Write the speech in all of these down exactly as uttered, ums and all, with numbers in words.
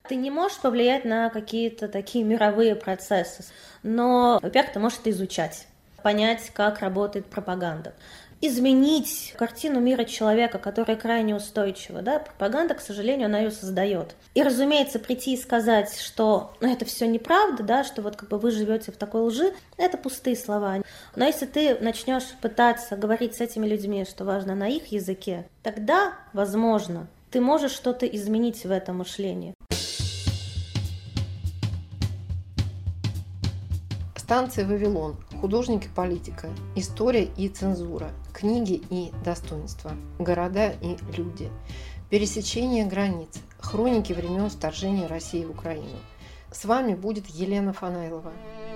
Ты не можешь повлиять на какие-то такие мировые процессы, но, во-первых, ты можешь это изучать, понять, как работает пропаганда. Изменить картину мира человека, которая крайне устойчива, да, пропаганда, к сожалению, она ее создает. И, разумеется, прийти и сказать, что ну, это все неправда, да, что вот как бы вы живете в такой лжи, это пустые слова. Но если ты начнешь пытаться говорить с этими людьми, что важно на их языке, тогда, возможно, ты можешь что-то изменить в этом мышлении. Станция «Вавилон», художник и политика, история и цензура, книги и достоинства, города и люди, пересечение границ, хроники времен вторжения России в Украину. С вами будет Елена Фанайлова.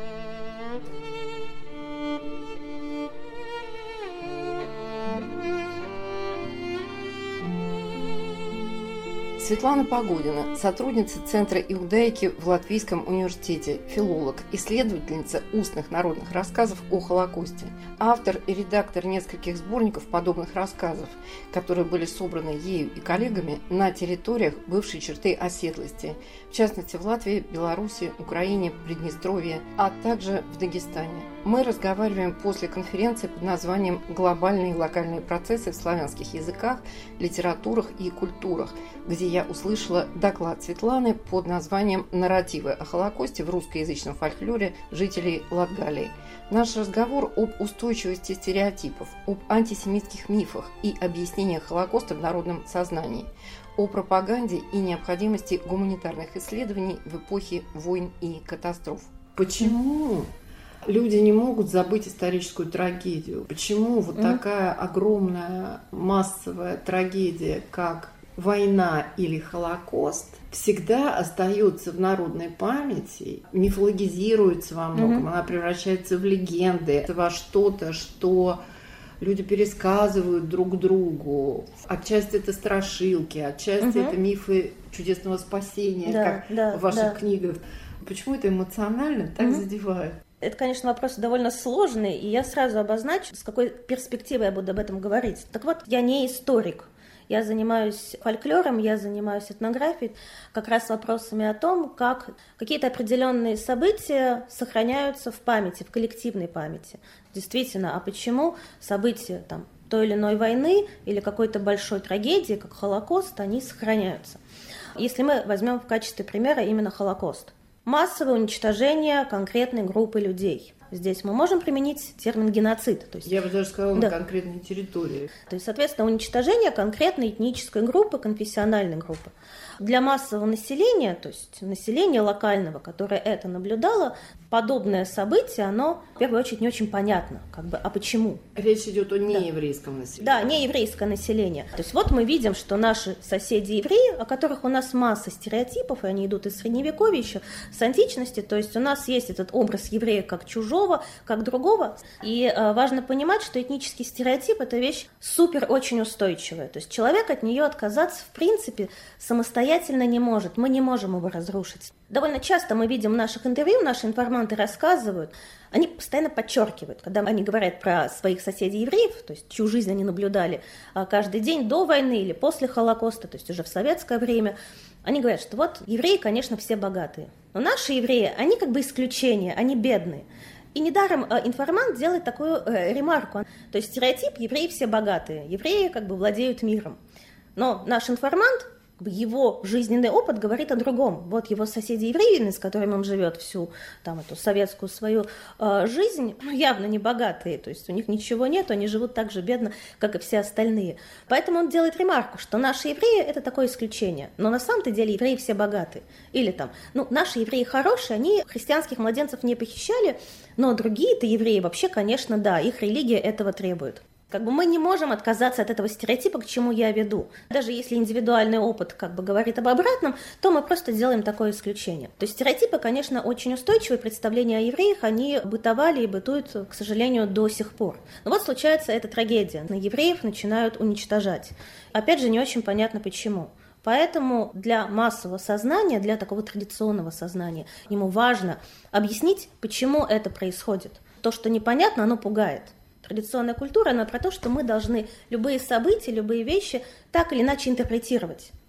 Светлана Погодина, сотрудница Центра иудаики в Латвийском университете, филолог, исследовательница устных народных рассказов о Холокосте, автор и редактор нескольких сборников подобных рассказов, которые были собраны ею и коллегами на территориях бывшей черты оседлости, в частности в Латвии, Беларуси, Украине, Приднестровье, а также в Дагестане. Мы разговариваем после конференции под названием «Глобальные и локальные процессы в славянских языках, литературах и культурах», где я услышала доклад Светланы под названием «Нарративы о Холокосте в русскоязычном фольклоре жителей Латгалии». Наш разговор об устойчивости стереотипов, об антисемитских мифах и объяснениях Холокоста в народном сознании, о пропаганде и необходимости гуманитарных исследований в эпохе войн и катастроф. Почему люди не могут забыть историческую трагедию? Почему вот mm-hmm. такая огромная массовая трагедия, как война или Холокост, всегда остается в народной памяти, мифологизируется во многом, mm-hmm. она превращается в легенды, во что-то, что люди пересказывают друг другу. Отчасти это страшилки, отчасти mm-hmm. это мифы чудесного спасения, да, как да, в ваших да. книгах. Почему это эмоционально так mm-hmm. задевает? Это, конечно, вопрос довольно сложный, и я сразу обозначу, с какой перспективой я буду об этом говорить. Так вот, я не историк. Я занимаюсь фольклором, я занимаюсь этнографией, как раз вопросами о том, как какие-то определенные события сохраняются в памяти, в коллективной памяти. Действительно, а почему события там, той или иной войны или какой-то большой трагедии, как Холокост, они сохраняются? Если мы возьмем в качестве примера именно Холокост. Массовое уничтожение конкретной группы людей. Здесь мы можем применить термин геноцид. То есть, я бы даже сказала, да. на конкретной территории. То есть, соответственно, уничтожение конкретной этнической группы, конфессиональной группы. Для массового населения, то есть населения локального, которое это наблюдало, подобное событие, оно в первую очередь не очень понятно. Как бы, а почему? Речь идет о нееврейском да. населении. Да, нееврейское население. То есть вот мы видим, что наши соседи-евреи, о которых у нас масса стереотипов, и они идут из Средневековья еще, с античности, то есть у нас есть этот образ еврея как чужого, как другого. И э, важно понимать, что этнический стереотип – это вещь супер очень устойчивая. То есть человек от нее отказаться в принципе самостоятельно не может, мы не можем его разрушить. Довольно часто мы видим в наших интервью, наши информанты рассказывают, они постоянно подчеркивают, когда они говорят про своих соседей-евреев, то есть чью жизнь они наблюдали каждый день до войны или после Холокоста, то есть уже в советское время, они говорят, что вот евреи, конечно, все богатые, но наши евреи, они как бы исключение, они бедные. И недаром информант делает такую э, ремарку, то есть стереотип евреи все богатые, евреи как бы владеют миром, но наш информант, его жизненный опыт говорит о другом. Вот его соседи-евреи, с которыми он живет всю там, эту советскую свою э, жизнь, ну, явно не богатые, то есть у них ничего нет, они живут так же бедно, как и все остальные. Поэтому он делает ремарку, что наши евреи – это такое исключение, но на самом-то деле евреи все богатые. Или там, ну, наши евреи хорошие, они христианских младенцев не похищали, но другие-то евреи вообще, конечно, да, их религия этого требует. Как бы мы не можем отказаться от этого стереотипа, к чему я веду. Даже если индивидуальный опыт как бы говорит об обратном, то мы просто делаем такое исключение. То есть стереотипы, конечно, очень устойчивые, представления о евреях, они бытовали и бытуют, к сожалению, до сих пор. Но вот случается эта трагедия. На евреев начинают уничтожать. Опять же, не очень понятно почему. Поэтому для массового сознания, для такого традиционного сознания, ему важно объяснить, почему это происходит. То, что непонятно, оно пугает. Традиционная культура, она про то, что мы должны любые события, любые вещи так или иначе интерпретировать.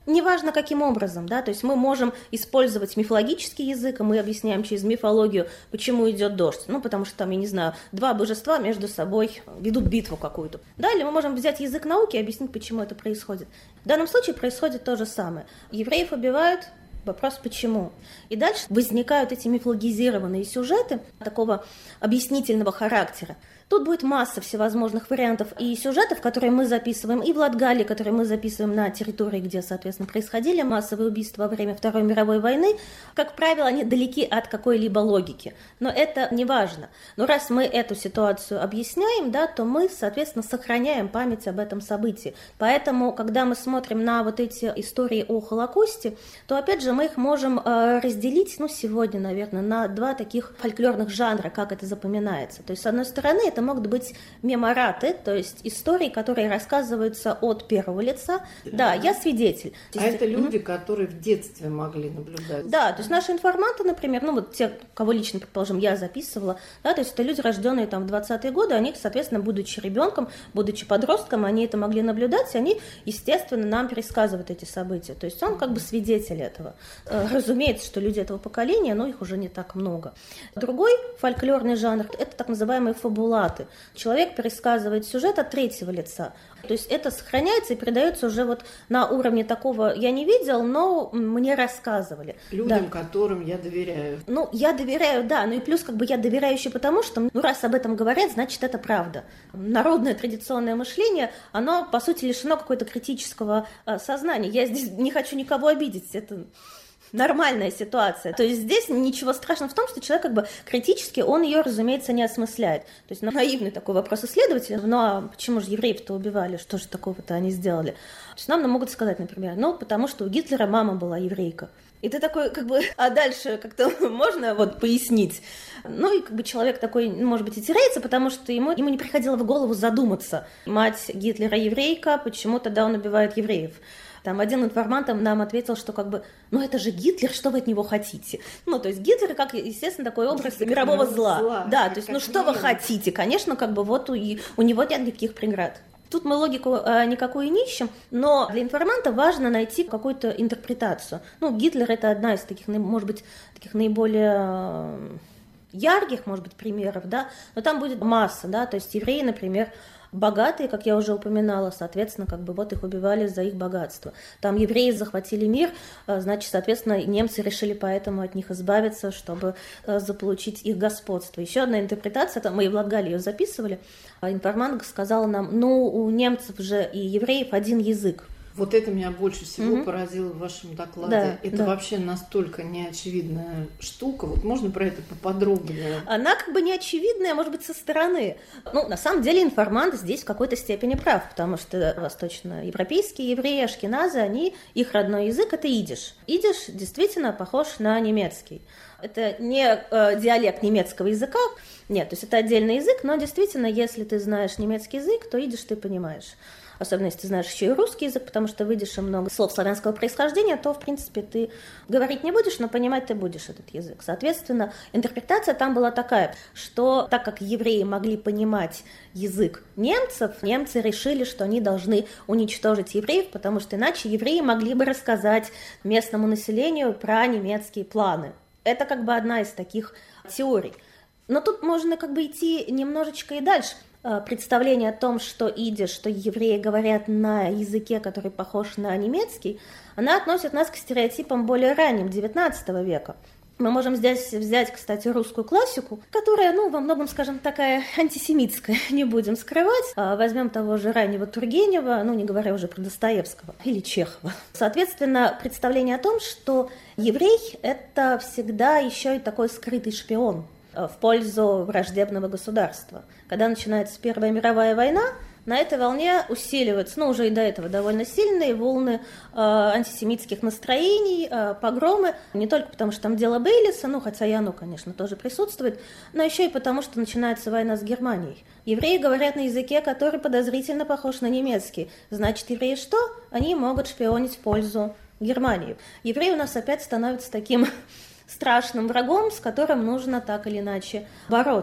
Неважно, каким образом, да, то есть мы можем использовать мифологический язык, и мы объясняем через мифологию, почему идет дождь, ну, потому что там, я не знаю, два божества между собой ведут битву какую-то. Далее мы можем взять язык науки и объяснить, почему это происходит. В данном случае происходит то же самое. Евреев убивают, вопрос почему. И дальше возникают эти мифологизированные сюжеты такого объяснительного характера. Тут будет масса всевозможных вариантов и сюжетов, которые мы записываем, и в Латгалии, которые мы записываем на территории, где, соответственно, происходили массовые убийства во время Второй мировой войны. Как правило, они далеки от какой-либо логики, но это не важно. Но раз мы эту ситуацию объясняем, да, то мы, соответственно, сохраняем память об этом событии. Поэтому, когда мы смотрим на вот эти истории о Холокосте, то, опять же, мы их можем э, разделить, ну, сегодня, наверное, на два таких фольклорных жанра, как это запоминается. То есть, с одной стороны, это могут быть мемораты, то есть истории, которые рассказываются от первого лица. Да, да, я свидетель. А есть, это люди, mm-hmm. которые в детстве могли наблюдать. Да, то есть наши информанты, например, ну вот те, кого лично, предположим, я записывала, да, то есть это люди, рожденные там в двадцатые годы, они, соответственно, будучи ребенком, будучи подростком, они это могли наблюдать, и они, естественно, нам пересказывают эти события. То есть он как бы свидетель этого. Разумеется, что люди этого поколения, но их уже не так много. Другой фольклорный жанр – это так называемые фабулаты. Человек пересказывает сюжет от третьего лица. То есть это сохраняется и передается уже вот на уровне такого «я не видел, но мне рассказывали». Людям, да. которым я доверяю. Ну, я доверяю, да, ну и плюс как бы я доверяю еще потому, что, ну, раз об этом говорят, значит, это правда. Народное традиционное мышление, оно, по сути, лишено какого-то критического э, сознания. Я здесь не хочу никого обидеть, это... нормальная ситуация. То есть здесь ничего страшного в том, что человек как бы критически, он ее, разумеется, не осмысляет. То есть наивный такой вопрос исследователя, ну а почему же евреев-то убивали, что же такого-то они сделали? То есть нам могут сказать, например, ну потому что у Гитлера мама была еврейка. И ты такой, как бы, а дальше как-то можно вот пояснить? Ну и как бы человек такой, может быть, и теряется, потому что ему, ему не приходило в голову задуматься. Мать Гитлера еврейка, почему тогда он убивает евреев? Там один информант нам ответил, что как бы, ну это же Гитлер, что вы от него хотите? Ну, то есть Гитлер, как, естественно, такой образ как мирового зла. зла. Да, как, то есть, ну что вы хотите? Конечно, как бы вот у, у него нет никаких преград. Тут мы логику э, никакую не ищем, но для информанта важно найти какую-то интерпретацию. Ну, Гитлер — это одна из таких, может быть, таких наиболее ярких, может быть, примеров, да, но там будет масса, да, то есть евреи, например, богатые, как я уже упоминала, соответственно, как бы вот их убивали за их богатство. Там евреи захватили мир, значит, соответственно, немцы решили поэтому от них избавиться, чтобы заполучить их господство. Еще одна интерпретация, мы и в Латгалии ее записывали, информант сказал нам, ну, у немцев же и евреев один язык. Вот это меня больше всего mm-hmm. поразило в вашем докладе. Да, это да. вообще настолько неочевидная штука. Вот можно про это поподробнее? Она как бы неочевидная, может быть, со стороны. Ну, на самом деле информант здесь в какой-то степени прав, потому что восточноевропейские евреи, ашкеназы, они, их родной язык — это идиш. Идиш действительно похож на немецкий. Это не э, диалект немецкого языка, нет, то есть это отдельный язык, но действительно, если ты знаешь немецкий язык, то идиш ты понимаешь. Особенно если ты знаешь еще и русский язык, потому что в идише много слов славянского происхождения, то, в принципе, ты говорить не будешь, но понимать ты будешь этот язык. Соответственно, интерпретация там была такая, что так как евреи могли понимать язык немцев, немцы решили, что они должны уничтожить евреев, потому что иначе евреи могли бы рассказать местному населению про немецкие планы. Это как бы одна из таких теорий. Но тут можно как бы идти немножечко и дальше. Представление о том, что идиш, что евреи говорят на языке, который похож на немецкий, она относит нас к стереотипам более ранним, девятнадцатого века. Мы можем здесь взять, кстати, русскую классику, которая, ну, во многом, скажем, такая антисемитская, не будем скрывать. Возьмем того же раннего Тургенева, ну, не говоря уже про Достоевского или Чехова. Соответственно, представление о том, что еврей – это всегда еще и такой скрытый шпион в пользу враждебного государства. Когда начинается Первая мировая война, на этой волне усиливаются, ну, уже и до этого довольно сильные волны э, антисемитских настроений, э, погромы, не только потому, что там дело Бейлиса, ну, хотя и оно, конечно, тоже присутствует, но еще и потому, что начинается война с Германией. Евреи говорят на языке, который подозрительно похож на немецкий. Значит, евреи что? Они могут шпионить в пользу Германии. Евреи у нас опять становятся таким страшным врагом, с которым нужно так или иначе бороться.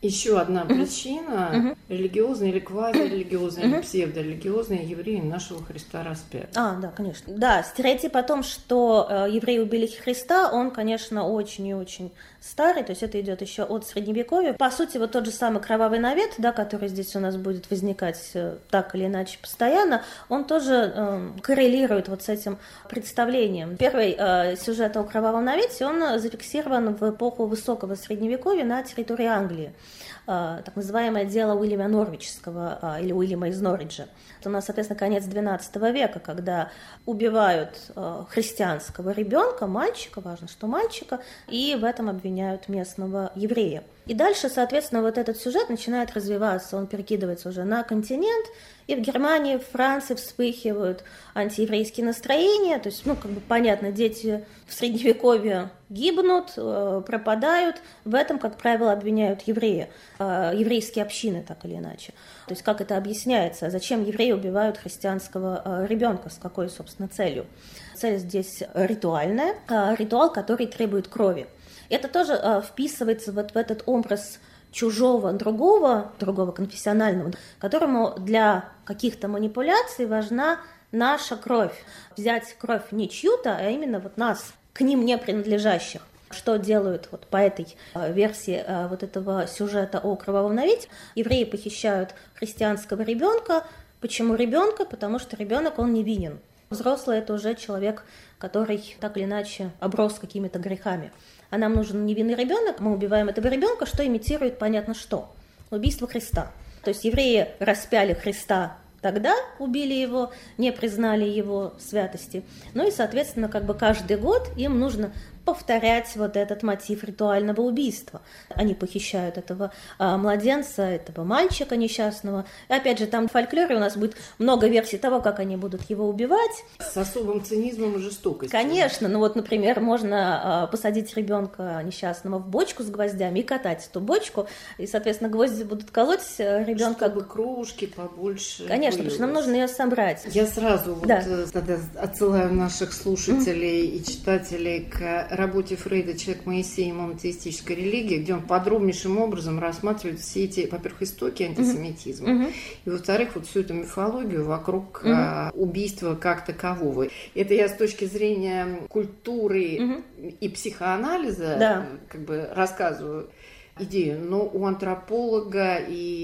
Еще одна причина – религиозные или квазирелигиозные, или псевдорелигиозные евреи нашего Христа распяли. А, да, конечно. Да, стереотип о том, что э, евреи убили Христа, он, конечно, очень и очень старый, то есть это идет еще от Средневековья. По сути, вот тот же самый кровавый навет, да, который здесь у нас будет возникать э, так или иначе постоянно, он тоже э, коррелирует вот с этим представлением. Первый э, сюжет о кровавом навете, он зафиксирован в эпоху высокого Средневековья на территории Англии. Так называемое дело Уильяма Норвичского или Уильяма из Норриджа. Это у нас, соответственно, конец двенадцатого века, когда убивают христианского ребенка, мальчика, важно, что мальчика, и в этом обвиняют местного еврея. И дальше, соответственно, вот этот сюжет начинает развиваться, он перекидывается уже на континент, и в Германии, в Франции вспыхивают антиеврейские настроения, то есть, ну, как бы понятно, дети в Средневековье гибнут, пропадают, в этом, как правило, обвиняют евреи, еврейские общины, так или иначе. То есть, как это объясняется, зачем евреи убивают христианского ребенка, с какой, собственно, целью? Цель здесь ритуальная, ритуал, который требует крови. Это тоже э, вписывается вот в этот образ чужого, другого, другого конфессионального, которому для каких-то манипуляций важна наша кровь. Взять кровь не чью-то, а именно вот нас, к ним не принадлежащих. Что делают вот по этой э, версии э, вот этого сюжета о кровавом навете? Евреи похищают христианского ребенка. Почему ребенка? Потому что ребенок, он невинен. Взрослый – это уже человек, который так или иначе оброс какими-то грехами. А нам нужен невинный ребенок, мы убиваем этого ребенка, что имитирует понятно что? Убийство Христа. То есть евреи распяли Христа, тогда убили его, не признали его святости. Ну и, соответственно, как бы каждый год им нужно повторять вот этот мотив ритуального убийства. Они похищают этого а, младенца, этого мальчика несчастного. И опять же, там в фольклоре у нас будет много версий того, как они будут его убивать. С особым цинизмом и жестокостью. Конечно. Ну вот, например, можно а, посадить ребенка несчастного в бочку с гвоздями и катать эту бочку. И, соответственно, гвозди будут колоть ребенка. Чтобы кружки побольше. Конечно, потому что нам нужно ее собрать. Я сразу вот да. тогда отсылаю наших слушателей mm-hmm. и читателей к работе Фрейда «Человек Моисей и монотеистическая религия», где он подробнейшим образом рассматривает все эти, во-первых, истоки антисемитизма, mm-hmm. и, во-вторых, вот всю эту мифологию вокруг mm-hmm. а, убийства как такового. Это я с точки зрения культуры mm-hmm. и психоанализа да. как бы рассказываю идею, но у антрополога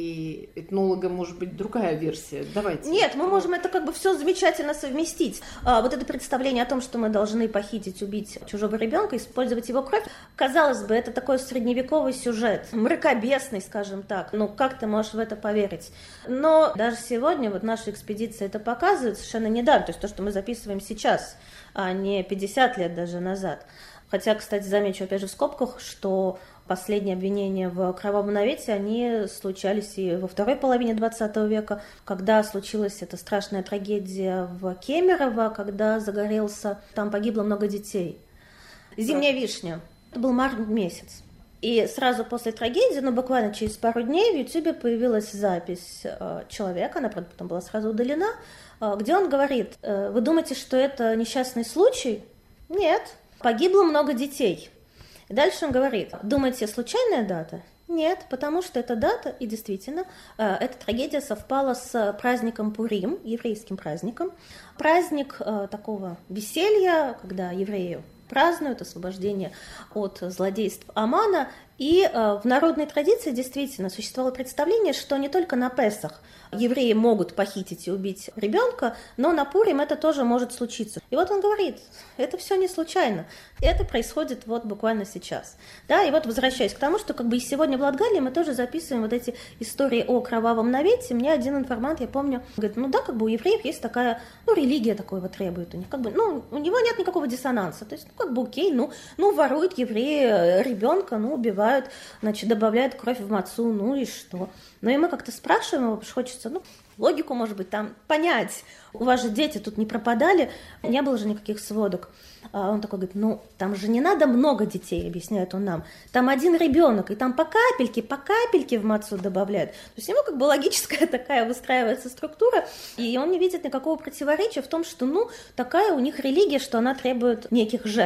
и этнолога может быть другая версия. Давайте. Нет, мы можем это как бы все замечательно совместить. А, вот это представление о том, что мы должны похитить, убить чужого ребенка, использовать его кровь, казалось бы, это такой средневековый сюжет, мракобесный, скажем так. Ну, как ты можешь в это поверить? Но даже сегодня вот наша экспедиция это показывает совершенно недавно, то есть то, что мы записываем сейчас, а не пятьдесят лет даже назад. Хотя, кстати, замечу опять же в скобках, что последние обвинения в кровавом навете, они случались и во второй половине двадцатого века, когда случилась эта страшная трагедия в Кемерово, когда загорелся, там погибло много детей. Зимняя вишня. Это был март месяц. И сразу после трагедии, ну буквально через пару дней в Ютубе появилась запись человека, она, правда, потом была сразу удалена, где он говорит: вы думаете, что это несчастный случай? Нет. Погибло много детей. И дальше он говорит: думаете, случайная дата? Нет, потому что эта дата, и действительно, эта трагедия совпала с праздником Пурим, еврейским праздником. Праздник такого веселья, когда евреи празднуют освобождение от злодейств Амана. И в народной традиции действительно существовало представление, что не только на Песах евреи могут похитить и убить ребенка, но на Пурим это тоже может случиться. И вот он говорит, это все не случайно. Это происходит вот буквально сейчас. Да, и вот возвращаясь к тому, что как бы и сегодня в Латгалии мы тоже записываем вот эти истории о кровавом навете. Мне один информант, я помню, говорит, ну да, как бы у евреев есть такая, ну религия такого требует у них, как бы, ну у него нет никакого диссонанса. То есть, ну как бы окей, ну, ну воруют евреи ребенка, ну убивают, значит, добавляют кровь в мацу, ну и что? Ну и мы как-то спрашиваем его, потому что хочется, ну, логику, может быть, там понять. У вас же дети тут не пропадали, не было же никаких сводок. А он такой говорит, ну, там же не надо много детей, объясняет он нам. Там один ребенок, и там по капельке, по капельке в мацу добавляют. То есть у него как бы логическая такая выстраивается структура, и он не видит никакого противоречия в том, что, ну, такая у них религия, что она требует неких жертв.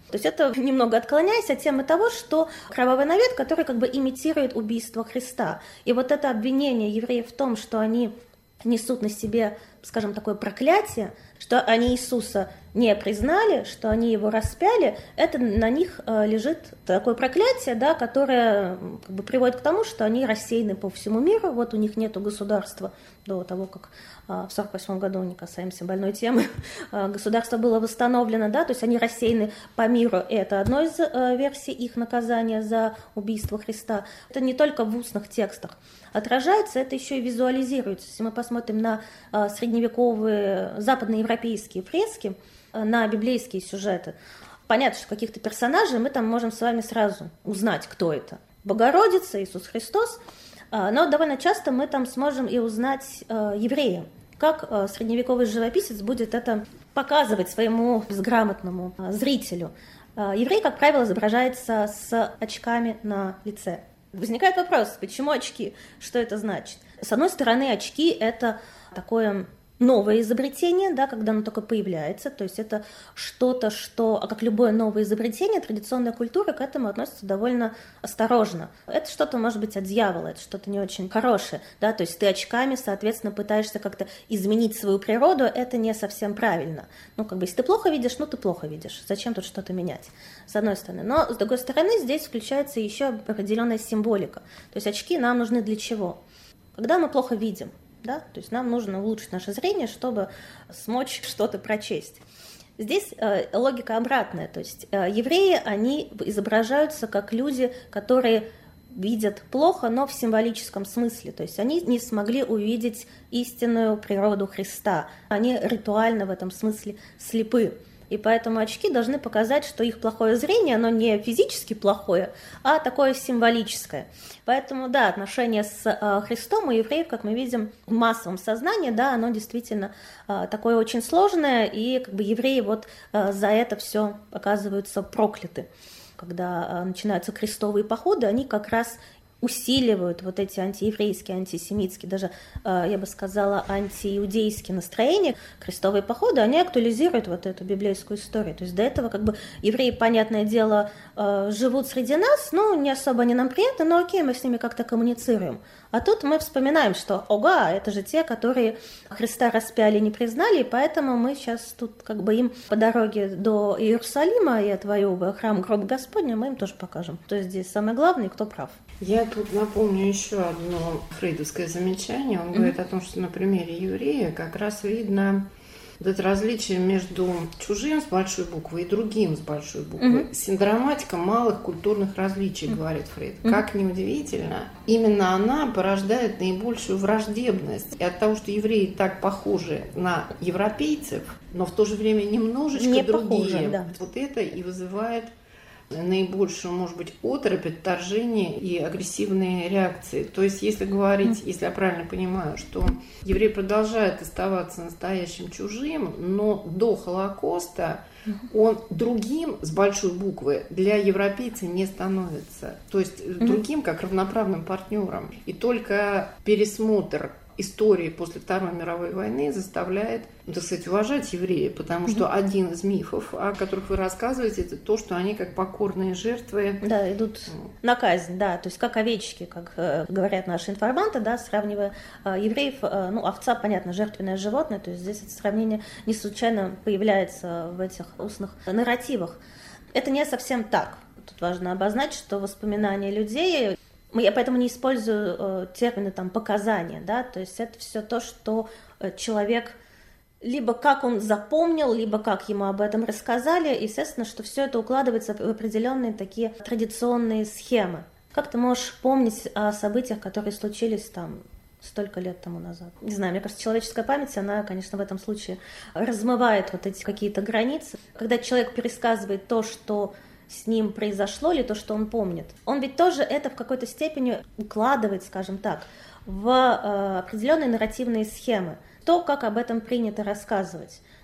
То есть это немного отклоняясь от темы того, что кровавый навет, который как бы имитирует убийство Христа. И вот это обвинение евреев в том, что они несут на себе, скажем, такое проклятие, что они Иисуса не признали, что они его распяли, это на них лежит такое проклятие, да, которое как бы приводит к тому, что они рассеяны по всему миру, вот у них нету государства до того, как в сорок восьмом году, не касаемся больной темы, государство было восстановлено, да, то есть они рассеяны по миру, и это одна из версий их наказания за убийство Христа. Это не только в устных текстах отражается, это еще и визуализируется. Если мы посмотрим на средневековые западноевропейские фрески, на библейские сюжеты, понятно, что каких-то персонажей мы там можем с вами сразу узнать, кто это. Богородица, Иисус Христос, но довольно часто мы там сможем и узнать еврея. Как средневековый живописец будет это показывать своему безграмотному зрителю. Еврей, как правило, изображается с очками на лице. Возникает вопрос, почему очки? Что это значит? С одной стороны, очки – это такое новое изобретение, да, когда оно только появляется, то есть это что-то, что, а как любое новое изобретение, традиционная культура к этому относится довольно осторожно. Это что-то может быть от дьявола, это что-то не очень хорошее, да, то есть ты очками, соответственно, пытаешься как-то изменить свою природу, это не совсем правильно. Ну, как бы, если ты плохо видишь, ну, ты плохо видишь, зачем тут что-то менять, с одной стороны. Но, с другой стороны, здесь включается еще определенная символика, то есть очки нам нужны для чего? Когда мы плохо видим, да? То есть нам нужно улучшить наше зрение, чтобы смочь что-то прочесть. Здесь э, логика обратная, то есть э, евреи, они изображаются как люди, которые видят плохо, но в символическом смысле, то есть они не смогли увидеть истинную природу Христа, они ритуально в этом смысле слепы. И поэтому очки должны показать, что их плохое зрение, оно не физически плохое, а такое символическое. Поэтому, да, отношение с э, Христом у евреев, как мы видим, в массовом сознании, да, оно действительно э, такое очень сложное, и как бы евреи вот э, за это все оказываются прокляты. Когда э, начинаются крестовые походы, они как раз усиливают вот эти антиеврейские, антисемитские, даже, я бы сказала, антииудейские настроения. Крестовые походы, они актуализируют вот эту библейскую историю. То есть до этого как бы евреи, понятное дело, живут среди нас, ну, не особо они нам приятны, но окей, мы с ними как-то коммуницируем. А тут мы вспоминаем, что, ога, это же те, которые Христа распяли, не признали, и поэтому мы сейчас тут как бы им по дороге до Иерусалима и отвоевывая храм гроб Господня, мы им тоже покажем. То есть здесь самое главное, кто прав. Я тут напомню еще одно фрейдовское замечание. Он mm-hmm. говорит о том, что на примере еврея как раз видно вот это различие между чужим с большой буквы и другим с большой буквы. Mm-hmm. Синдроматика малых культурных различий, mm-hmm. говорит Фрейд. Mm-hmm. Как ни удивительно, именно она порождает наибольшую враждебность. И от того, что евреи так похожи на европейцев, но в то же время немножечко Не другие, похожи, да. вот это и вызывает наибольшую, может быть, оторопь, отторжение и агрессивные реакции. То есть, если говорить, если я правильно понимаю, что еврей продолжает оставаться настоящим чужим, но до Холокоста он другим с большой буквы для европейца не становится. То есть, другим как равноправным партнером. И только пересмотр истории после Второй мировой войны заставляет, так сказать, уважать евреев, потому что mm-hmm. один из мифов, о которых вы рассказываете, это то, что они как покорные жертвы. Да, идут на казнь, да, то есть как овечки, как э, говорят наши информанты, да, сравнивая э, евреев, э, ну, овца, понятно, жертвенное животное, то есть здесь это сравнение не случайно появляется в этих устных нарративах. Это не совсем так. Тут важно обозначить, что воспоминания людей... Я поэтому не использую э, термины там показания, да, то есть это все то, что э, человек либо как он запомнил, либо как ему об этом рассказали, естественно, что все это укладывается в определенные такие традиционные схемы. Как ты можешь помнить о событиях, которые случились там столько лет тому назад? Не знаю, мне кажется, человеческая память, она, конечно, в этом случае размывает вот эти какие-то границы. Когда человек пересказывает то, что с ним произошло, или то, что он помнит. Он ведь тоже это в какой-то степени укладывает, скажем так, в э, определенные нарративные схемы. То, как об этом принято рассказывать.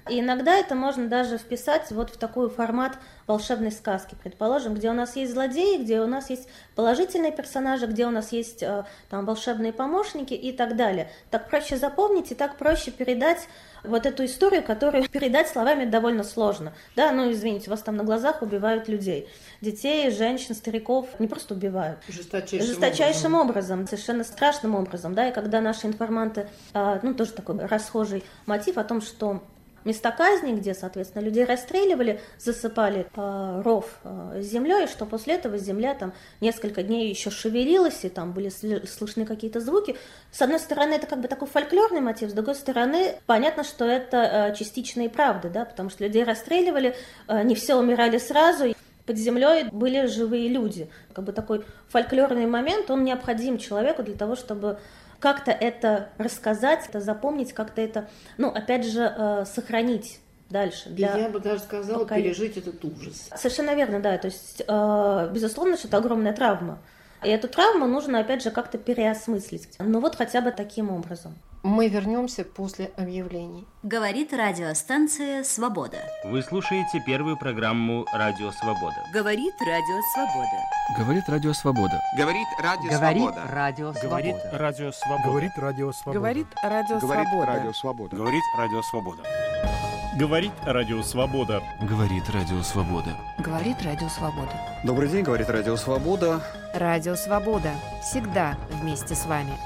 И иногда это можно даже вписать вот в такой формат волшебной сказки, предположим, где у нас есть злодеи, где у нас есть положительные персонажи, где у нас есть там волшебные помощники и так далее. Так проще запомнить и так проще передать вот эту историю, которую передать словами довольно сложно. Да, ну извините, вас там на глазах убивают людей. Детей, женщин, стариков не просто убивают. Жесточайшим, Жесточайшим образом. образом, совершенно страшным образом. Да, и когда наши информанты, ну тоже такой расхожий мотив о том, что места казни, где, соответственно, людей расстреливали, засыпали э, ров э, землей, что после этого земля там несколько дней еще шевелилась, и там были слышны какие-то звуки. С одной стороны, это как бы такой фольклорный мотив, с другой стороны, понятно, что это э, частичная правда, да, потому что людей расстреливали, э, не все умирали сразу, под землей были живые люди. Как бы такой фольклорный момент, он необходим человеку для того, чтобы как-то это рассказать, это запомнить, как-то это, ну, опять же, э, сохранить дальше. Для Я бы даже сказала, поколения. Пережить этот ужас. Совершенно верно, да. То есть, э, безусловно, что это огромная травма. И эту травму нужно, опять же, как-то переосмыслить. Ну вот хотя бы таким образом. Мы вернемся после объявлений. Говорит радиостанция «Свобода». Вы слушаете первую программу «Радио Свобода». Говорит Радио Свобода. Говорит Радио Свобода. Говорит Радио Говорит Свобода. Радио Говорит Свобода. Радио Свобода. Говорит Радио Свобода. Говорит Радио Говорит Свобода. Радио Свобода. Говорит Радио Свобода. Говорит Радио Свобода. Говорит Радио Свобода. Говорит Радио Свобода. Добрый день, говорит Радио Свобода. Радио Свобода. Всегда вместе с вами.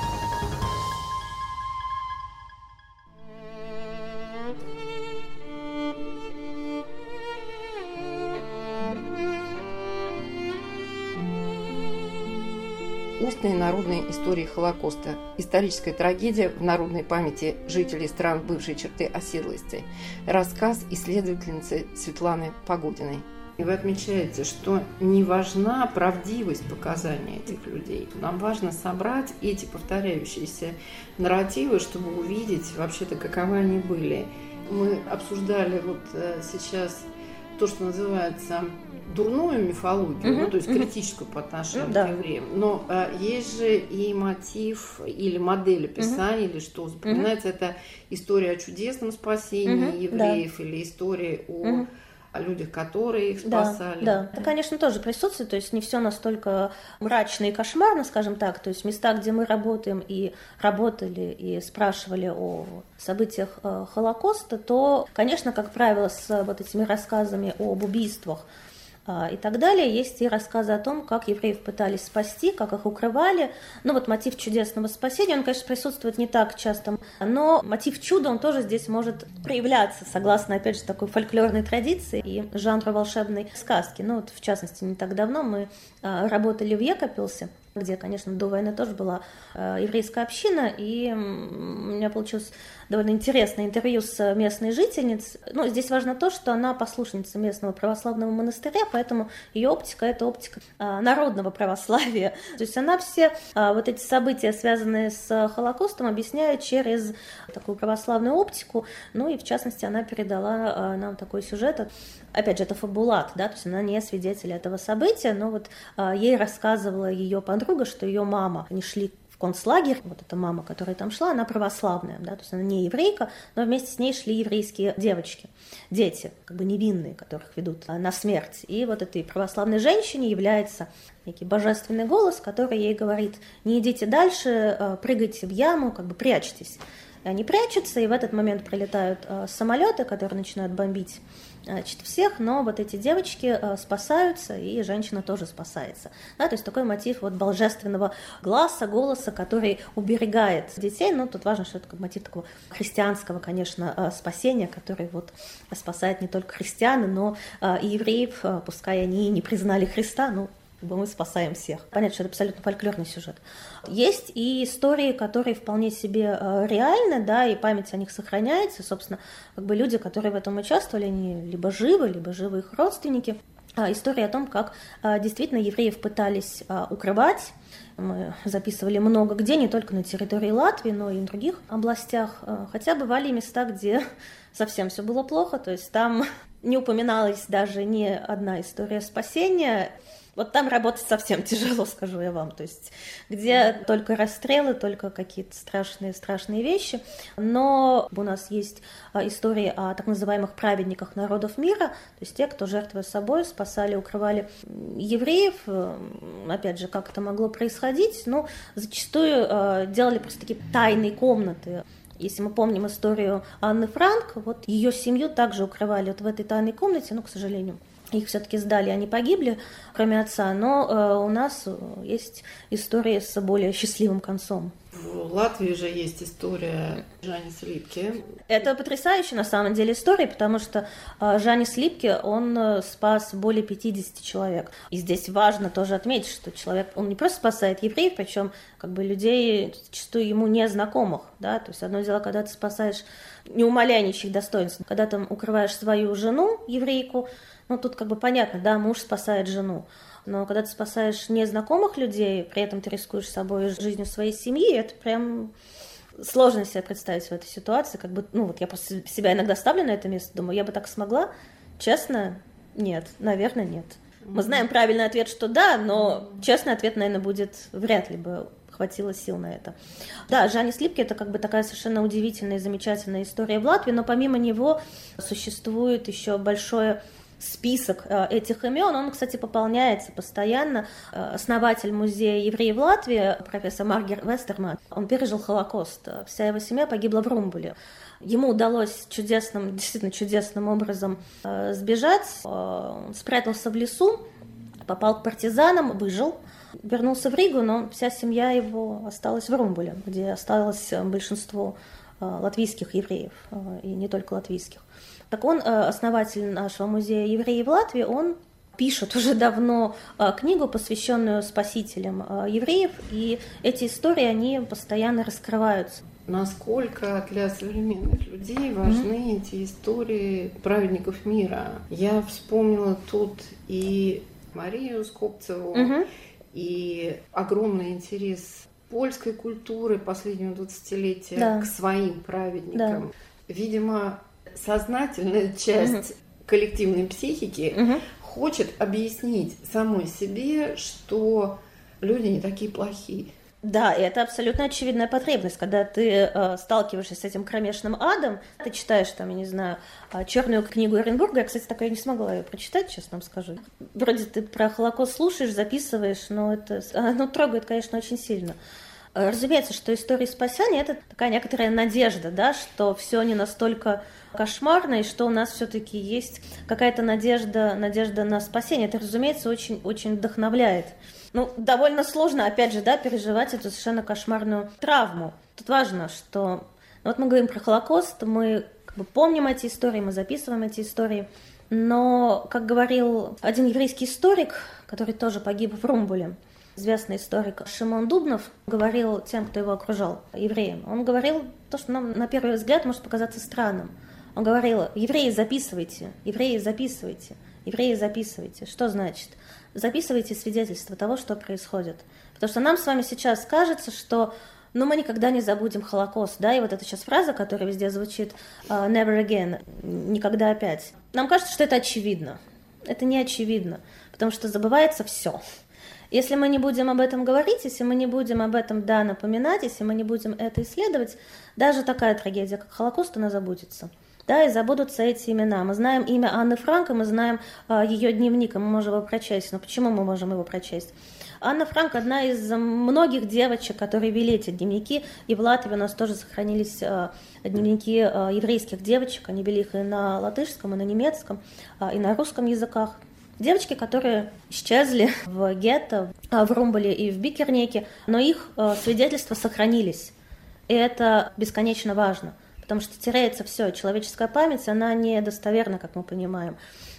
Устные народные истории Холокоста. Историческая трагедия в народной памяти жителей стран бывшей черты оседлости. Рассказ исследовательницы Светланы Погодиной. И вы отмечаете, что не важна правдивость показаний этих людей. Нам важно собрать эти повторяющиеся нарративы, чтобы увидеть вообще-то, каковы они были. Мы обсуждали вот сейчас то, что называется дурную мифологию, uh-huh, ну, то есть uh-huh. критическую по отношению uh-huh. к евреям. Но а, есть же и мотив или модель описания, uh-huh. или что запоминается, uh-huh. это история о чудесном спасении uh-huh. евреев, да. или история о... Uh-huh. о людях, которые их спасали. Да, да, это, конечно, тоже присутствует, то есть не все настолько мрачно и кошмарно, скажем так, то есть места, где мы работаем и работали, и спрашивали о событиях э, Холокоста, то, конечно, как правило, с вот этими рассказами об убийствах э, и так далее, есть и рассказы о том, как евреев пытались спасти, как их укрывали. Ну вот мотив чудесного спасения, он, конечно, присутствует не так часто, но мотив чуда, он тоже здесь может проявляться, согласно, опять же, такой фольклорной традиции и жанру волшебной сказки. Ну вот, в частности, не так давно мы э, работали в Екапилсе, где, конечно, до войны тоже была э, еврейская община, и у меня получилось довольно интересное интервью с местной жительницей. Ну, здесь важно то, что она послушница местного православного монастыря, поэтому ее оптика – это оптика э, народного православия. То есть она все э, вот эти события, связанные с Холокостом, объясняет через такую православную оптику, ну и, в частности, она передала э, нам такой сюжет. Опять же, это фабулат, да, то есть она не свидетель этого события, но вот э, ей рассказывала ее подруга, что ее мама, они шли в концлагерь, вот эта мама, которая там шла, она православная, да, то есть она не еврейка, но вместе с ней шли еврейские девочки, дети, как бы невинные, которых ведут на смерть. И вот этой православной женщине является некий божественный голос, который ей говорит: не идите дальше, прыгайте в яму, как бы прячьтесь. И они прячутся, и в этот момент прилетают самолеты, которые начинают бомбить, значит, всех, но вот эти девочки спасаются, и женщина тоже спасается. Да, то есть такой мотив вот божественного глаза, голоса, который уберегает детей. Но тут важно, что это мотив такого христианского, конечно, спасения, который вот спасает не только христиан, но и евреев, пускай они не признали Христа, ну, мы спасаем всех. Понятно, что это абсолютно фольклорный сюжет. Есть и истории, которые вполне себе реальны, да, и память о них сохраняется. Собственно, как бы люди, которые в этом участвовали, они либо живы, либо живы их родственники. История о том, как действительно евреев пытались укрывать, Мы записывали много где, не только на территории Латвии, но и в других областях. Хотя бывали места, где совсем все было плохо, то есть там не упоминалась даже ни одна история спасения. Вот там работать совсем тяжело, скажу я вам. То есть где только расстрелы, только какие-то страшные-страшные вещи. Но у нас есть истории о так называемых праведниках народов мира, то есть те, кто, жертвуя собой, спасали, укрывали евреев. Опять же, как это могло происходить? Ну, зачастую делали просто такие тайные комнаты. Если мы помним историю Анны Франк, вот ее семью также укрывали вот в этой тайной комнате, но, к сожалению, их все-таки сдали, они погибли, кроме отца, но э, у нас есть история с более счастливым концом. В Латвии же есть история Жанис Липке. Это потрясающая на самом деле история, потому что э, Жанис Липке, он э, спас более пятьдесят человек. И здесь важно тоже отметить, что человек, он не просто спасает евреев, причем как бы людей зачастую ему незнакомых, да, то есть одно дело, когда ты спасаешь, не умаляя ничьих достоинств, когда ты укрываешь свою жену, еврейку, ну, тут как бы понятно, да, муж спасает жену. Но когда ты спасаешь незнакомых людей, при этом ты рискуешь собой и жизнью своей семьи, это прям сложно себе представить в этой ситуации. Как бы, ну, вот я просто себя иногда ставлю на это место, думаю, я бы так смогла? Честно, нет, наверное, нет. Мы знаем правильный ответ, что да, но честный ответ, наверное, будет вряд ли бы хватило сил на это. Да, Жанис Липке — это как бы такая совершенно удивительная и замечательная история в Латвии, но помимо него существует еще большое список этих имен, он, кстати, пополняется постоянно. Основатель музея евреев Латвии, профессор Маргер Вестерман, он пережил Холокост. Вся его семья погибла в Румбуле. Ему удалось чудесным, действительно чудесным образом сбежать. Он спрятался в лесу, попал к партизанам, выжил, вернулся в Ригу, но вся семья его осталась в Румбуле, где осталось большинство латвийских евреев, и не только латвийских. Так он, основатель нашего музея евреев Латвии, он пишет уже давно книгу, посвященную спасителям евреев, и эти истории, они постоянно раскрываются. Насколько для современных людей важны mm-hmm. эти истории праведников мира? Я вспомнила тут и Марию Скопцеву, mm-hmm. и огромный интерес польской культуры последнего двадцатилетия да. к своим праведникам. Да. Видимо, сознательная часть угу. коллективной психики угу. хочет объяснить самой себе, что люди не такие плохие. Да, и это абсолютно очевидная потребность, когда ты э, сталкиваешься с этим кромешным адом, ты читаешь там, я не знаю, черную книгу Эренбурга, я, кстати, такая не смогла ее прочитать, честно вам скажу. Вроде ты про Холокост слушаешь, записываешь, но это оно трогает, конечно, очень сильно. Разумеется, что история спасения — это такая некоторая надежда, да, что все не настолько кошмарно, и что у нас все-таки есть какая-то надежда, надежда на спасение. Это, разумеется, очень, очень вдохновляет. Ну, довольно сложно, опять же, да, переживать эту совершенно кошмарную травму. Тут важно, что... Ну, вот мы говорим про Холокост, мы как бы помним эти истории, мы записываем эти истории, но, как говорил один еврейский историк, который тоже погиб в Румбуле, известный историк Шимон Дубнов, говорил тем, кто его окружал, евреям. Он говорил то, что нам на первый взгляд может показаться странным. Он говорил: евреи, записывайте, евреи, записывайте, евреи, записывайте. Что значит? Записывайте свидетельства того, что происходит. Потому что нам с вами сейчас кажется, что ну, мы никогда не забудем Холокост, да, и вот эта сейчас фраза, которая везде звучит, uh, never again, никогда опять. Нам кажется, что это очевидно. Это не очевидно, потому что забывается все. Если мы не будем об этом говорить, если мы не будем об этом, да, напоминать, если мы не будем это исследовать, даже такая трагедия, как Холокост, она забудется. Да, и забудутся эти имена. Мы знаем имя Анны Франк, мы знаем а, ее дневник, и мы можем его прочесть. Но почему мы можем его прочесть? Анна Франк — одна из многих девочек, которые вели эти дневники, и в Латвии у нас тоже сохранились а, дневники а, еврейских девочек, они вели их и на латышском, и на немецком, а, и на русском языках. Девочки, которые исчезли в гетто, в Румбуле и в Бикернеке, но их свидетельства сохранились. И это бесконечно важно, потому что теряется все. Человеческая память, она недостоверна, как мы понимаем.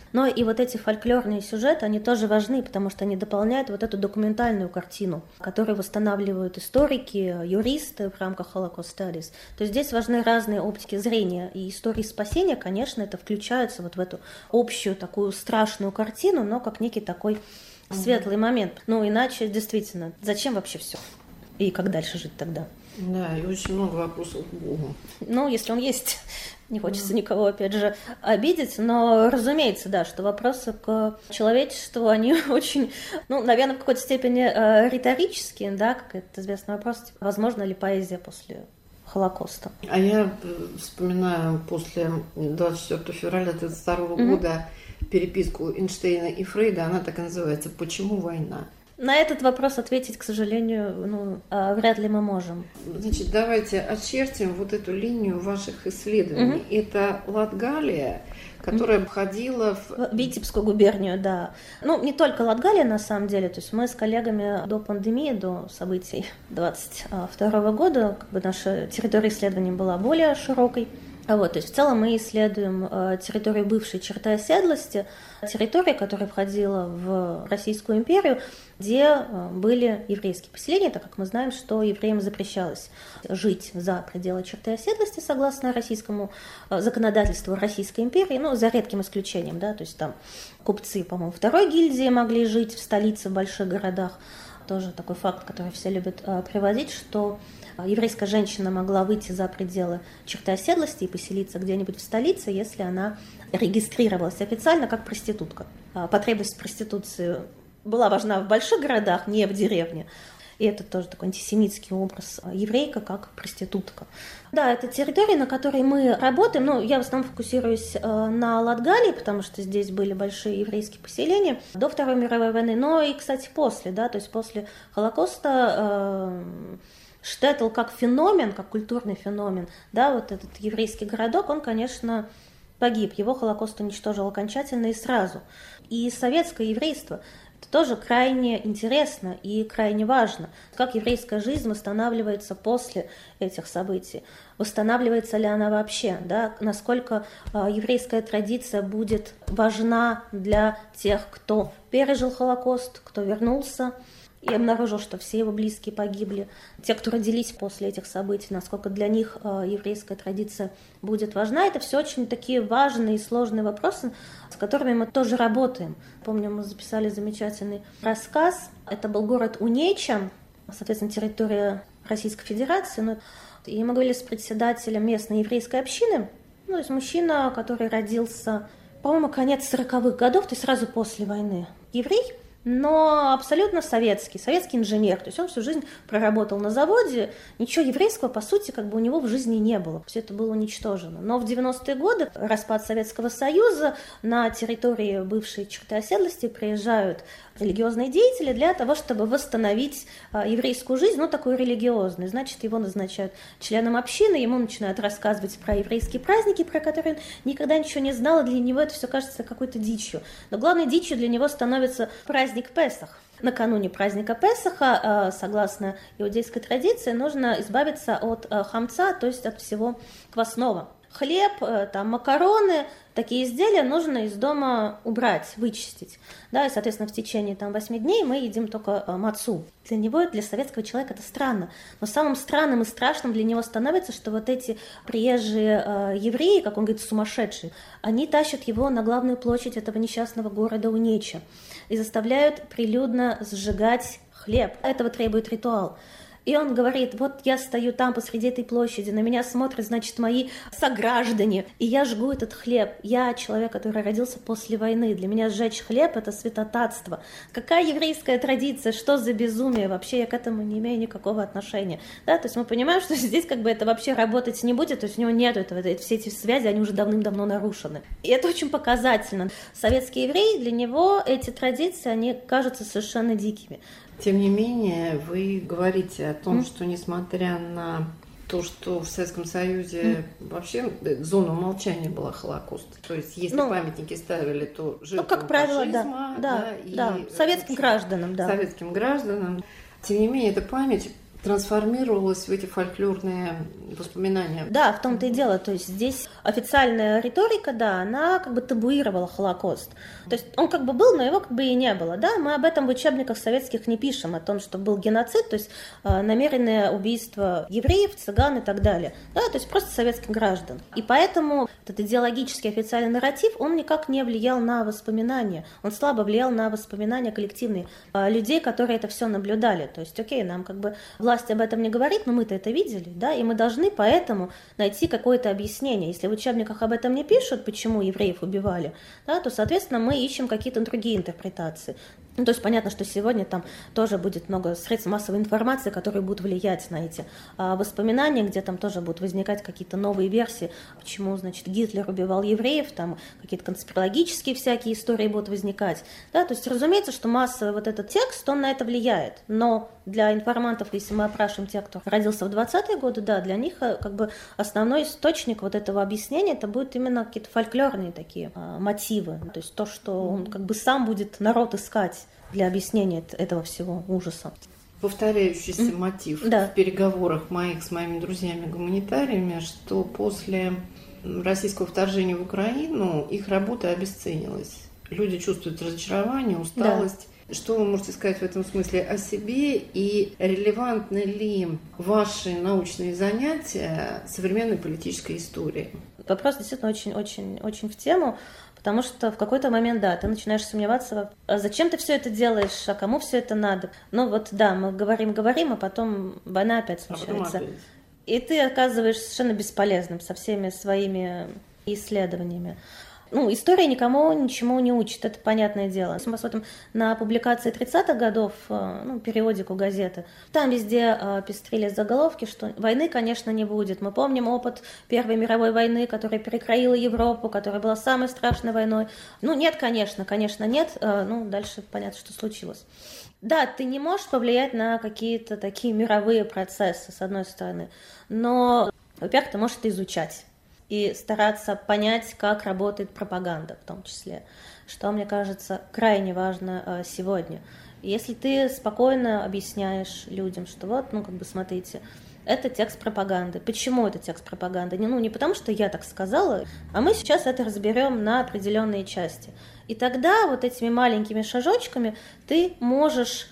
Но и вот эти фольклорные сюжеты, они тоже важны, потому что они дополняют вот эту документальную картину, которую восстанавливают историки, юристы в рамках Holocaust Studies. То есть здесь важны разные оптики зрения, и истории спасения, конечно, это включается вот в эту общую такую страшную картину, но как некий такой светлый момент. Ну, иначе, действительно, зачем вообще все? И как дальше жить тогда? Да, и очень много вопросов к Богу. Ну, если он есть, не хочется никого, опять же, обидеть, но, разумеется, да, что вопросы к человечеству, они очень, ну, наверное, в какой-то степени э, риторические, да, как это известный вопрос, типа, возможно ли поэзия после Холокоста. А я вспоминаю после двадцать четвёртого февраля тысяча девятьсот тридцать второго mm-hmm. года переписку Эйнштейна и Фрейда, она так и называется «Почему война?». На этот вопрос ответить, к сожалению, ну, вряд ли мы можем. Значит, давайте очертим вот эту линию ваших исследований. Mm-hmm. Это Латгалия, которая обходила в... Витебскую губернию, да. Ну, не только Латгалия, на самом деле. То есть мы с коллегами до пандемии, до событий двадцать второго года, как бы наша территория исследований была более широкой. Вот, то есть в целом мы исследуем э, территорию бывшей черты оседлости, территорию, которая входила в Российскую империю, где э, были еврейские поселения, так как мы знаем, что евреям запрещалось жить за пределы черты оседлости, согласно российскому э, законодательству Российской империи, ну, за редким исключением, да, то есть там купцы, по-моему, второй гильдии могли жить в столице, в больших городах. Тоже такой факт, который все любят э, приводить, что еврейская женщина могла выйти за пределы черты оседлости и поселиться где-нибудь в столице, если она регистрировалась официально как проститутка. Потребность в проституции была важна в больших городах, не в деревне. И это тоже такой антисемитский образ еврейка как проститутка. Да, это территория, на которой мы работаем. Ну, я в основном фокусируюсь на Латгалии, потому что здесь были большие еврейские поселения до Второй мировой войны. Но и, кстати, после, да, то есть после Холокоста Штеттл как феномен, как культурный феномен, да, вот этот еврейский городок, он, конечно, погиб. Его Холокост уничтожил окончательно и сразу. И советское еврейство – это тоже крайне интересно и крайне важно. Как еврейская жизнь восстанавливается после этих событий? Восстанавливается ли она вообще? Да? Насколько э, еврейская традиция будет важна для тех, кто пережил Холокост, кто вернулся и обнаружил, что все его близкие погибли. Те, кто родились после этих событий, насколько для них э, еврейская традиция будет важна. Это все очень такие важные и сложные вопросы, с которыми мы тоже работаем. Помню, мы записали замечательный рассказ. Это был город Унеча, соответственно, территория Российской Федерации. Ну, и мы говорили с председателем местной еврейской общины. Ну, то есть мужчина, который родился, по-моему, конец сороковых годов, то есть сразу после войны. Еврей, но абсолютно советский, советский инженер. То есть он всю жизнь проработал на заводе, ничего еврейского, по сути, как бы у него в жизни не было. Все это было уничтожено. Но в девяностые годы, распад Советского Союза, на территории бывшей черты оседлости приезжают религиозные деятели для того, чтобы восстановить еврейскую жизнь, ну, такую религиозную. Значит, его назначают членом общины, ему начинают рассказывать про еврейские праздники, про которые он никогда ничего не знал, и для него это все кажется какой-то дичью. Но главной дичью для него становится праздник Песах. Накануне праздника Песаха, согласно иудейской традиции, нужно избавиться от хамца, то есть от всего квасного. Хлеб, там, макароны, такие изделия нужно из дома убрать, вычистить. Да, и, соответственно, в течение там, восьми дней мы едим только мацу. Для него, для советского человека это странно. Но самым странным и страшным для него становится, что вот эти приезжие э, евреи, как он говорит, сумасшедшие, они тащат его на главную площадь этого несчастного города Унеча и заставляют прилюдно сжигать хлеб. Этого требует ритуал. И он говорит, вот я стою там посреди этой площади, на меня смотрят, значит, мои сограждане, и я жгу этот хлеб. Я человек, который родился после войны, для меня сжечь хлеб – это святотатство. Какая еврейская традиция, что за безумие, вообще я к этому не имею никакого отношения. Да, то есть мы понимаем, что здесь как бы это вообще работать не будет, то есть у него нет этого, все эти связи, они уже давным-давно нарушены. И это очень показательно. Советский еврей, для него эти традиции, они кажутся совершенно дикими. Тем не менее, вы говорите о том, mm. что несмотря на то, что в Советском Союзе mm. вообще зона умолчания была Холокост, то есть если ну, памятники ставили, то жертвам ну, как правило, фашизма, да, да, да, и да, советским гражданам, да. советским гражданам. Тем не менее, эта память трансформировалось в эти фольклорные воспоминания. Да, в том-то и дело. То есть здесь официальная риторика, да, она как бы табуировала Холокост. То есть он как бы был, но его как бы и не было. Да, мы об этом в учебниках советских не пишем, о том, что был геноцид, то есть э, намеренное убийство евреев, цыган и так далее. Да, то есть просто советских граждан. И поэтому этот идеологический официальный нарратив, он никак не влиял на воспоминания. Он слабо влиял на воспоминания коллективные э, людей, которые это все наблюдали. То есть, окей, нам как бы власть об этом не говорит, но мы-то это видели, да, и мы должны поэтому найти какое-то объяснение. Если в учебниках об этом не пишут, почему евреев убивали, да, то, соответственно, мы ищем какие-то другие интерпретации. Ну, то есть понятно, что сегодня там тоже будет много средств массовой информации, которые будут влиять на эти а, воспоминания, где там тоже будут возникать какие-то новые версии, почему, значит, Гитлер убивал евреев, там какие-то конспирологические всякие истории будут возникать. Да, то есть разумеется, что массовый вот этот текст, он на это влияет, но для информантов, если мы опрашиваем тех, кто родился в двадцатые годы, да, для них как бы основной источник вот этого объяснения, это будут именно какие-то фольклорные такие а, мотивы, то есть то, что он как бы сам будет народ искать для объяснения этого всего ужаса. Повторяющийся mm. мотив да. в переговорах моих с моими друзьями-гуманитариями, что после российского вторжения в Украину их работа обесценилась. Люди чувствуют разочарование, усталость. Да. Что вы можете сказать в этом смысле о себе и релевантны ли ваши научные занятия современной политической истории? Вопрос действительно очень-очень-очень в тему. Потому что в какой-то момент, да, ты начинаешь сомневаться, а зачем ты все это делаешь, а кому все это надо. Ну вот, да, мы говорим-говорим, а потом война опять случается. А опять. И ты оказываешься совершенно бесполезным со всеми своими исследованиями. Ну, история никому ничему не учит, это понятное дело. Если мы посмотрим на публикации тридцатых годов, ну, периодику газеты, там везде э, пестрили заголовки, что войны, конечно, не будет. Мы помним опыт Первой мировой войны, которая перекроила Европу, которая была самой страшной войной. Ну, нет, конечно, конечно, нет. Э, ну, дальше понятно, что случилось. Да, ты не можешь повлиять на какие-то такие мировые процессы, с одной стороны, но, во-первых, ты можешь это изучать и стараться понять, как работает пропаганда в том числе, что, мне кажется, крайне важно сегодня. Если ты спокойно объясняешь людям, что вот, ну, как бы, смотрите, это текст пропаганды. Почему это текст пропаганды? Не, ну, не потому, что я так сказала, а мы сейчас это разберем на определенные части. И тогда вот этими маленькими шажочками ты можешь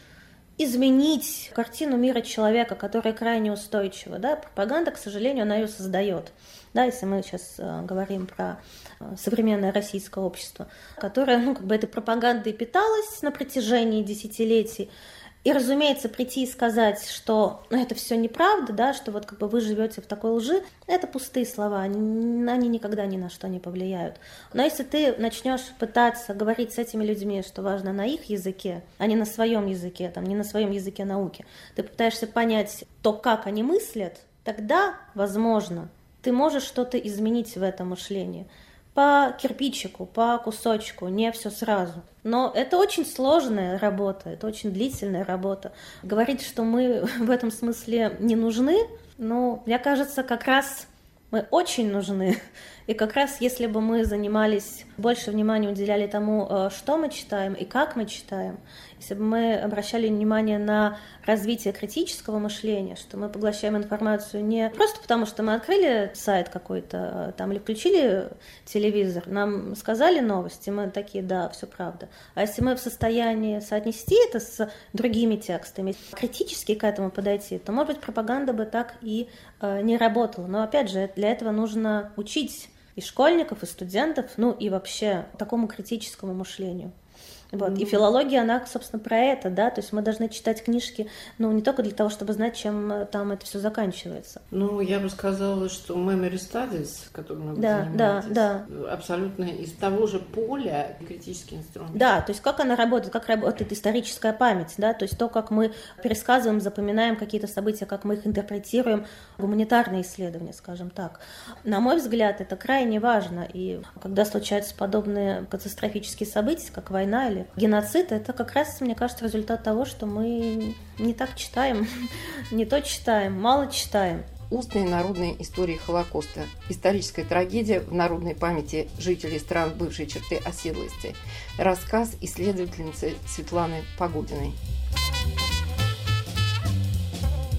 изменить картину мира человека, которая крайне устойчива. Да? Пропаганда, к сожалению, она ее создает. Да, если мы сейчас э, говорим про э, современное российское общество, которое, ну, как бы этой пропагандой питалось на протяжении десятилетий. И, разумеется, прийти и сказать, что ну, это все неправда, да, что вот как бы вы живете в такой лжи, это пустые слова, они, они никогда ни на что не повлияют. Но если ты начнешь пытаться говорить с этими людьми, что важно на их языке, а не на своем языке, там, не на своем языке науки, ты пытаешься понять то, как они мыслят, тогда, возможно, ты можешь что-то изменить в этом мышлении. По кирпичику, по кусочку, не все сразу. Но это очень сложная работа, это очень длительная работа. Говорить, что мы в этом смысле не нужны, ну, мне кажется, как раз мы очень нужны. И как раз если бы мы занимались, больше внимания уделяли тому, что мы читаем и как мы читаем, если бы мы обращали внимание на развитие критического мышления, что мы поглощаем информацию не просто потому, что мы открыли сайт какой-то там или включили телевизор, нам сказали новости, мы такие, да, все правда. А если мы в состоянии соотнести это с другими текстами, критически к этому подойти, то, может быть, пропаганда бы так и э, не работала. Но, опять же, для этого нужно учить и школьников, и студентов, ну и вообще такому критическому мышлению. Вот. Mm-hmm. И филология, она, собственно, про это, да, то есть мы должны читать книжки, ну, не только для того, чтобы знать, чем там это все заканчивается. Ну, я бы сказала, что memory studies, которым вы да, занимаетесь, да, да. абсолютно из того же поля критический инструмент. Да, то есть как она работает, как работает историческая память, да, то есть то, как мы пересказываем, запоминаем какие-то события, как мы их интерпретируем, гуманитарные исследования, скажем так. На мой взгляд, это крайне важно, и когда случаются подобные катастрофические события, как война или геноцид, это как раз, мне кажется, результат того, что мы не так читаем, не то читаем, мало читаем. Устные народные истории Холокоста. Историческая трагедия в народной памяти жителей стран бывшей черты оседлости. Рассказ исследовательницы Светланы Погодиной.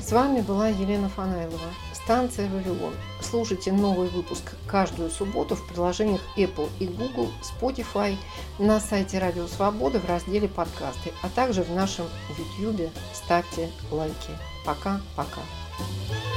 С вами была Елена Фанайлова. Станция «Вавилон». Слушайте новый выпуск каждую субботу в приложениях Apple и Google, Spotify, на сайте Радио Свобода в разделе «Подкасты», а также в нашем YouTube. Ставьте лайки. Пока-пока.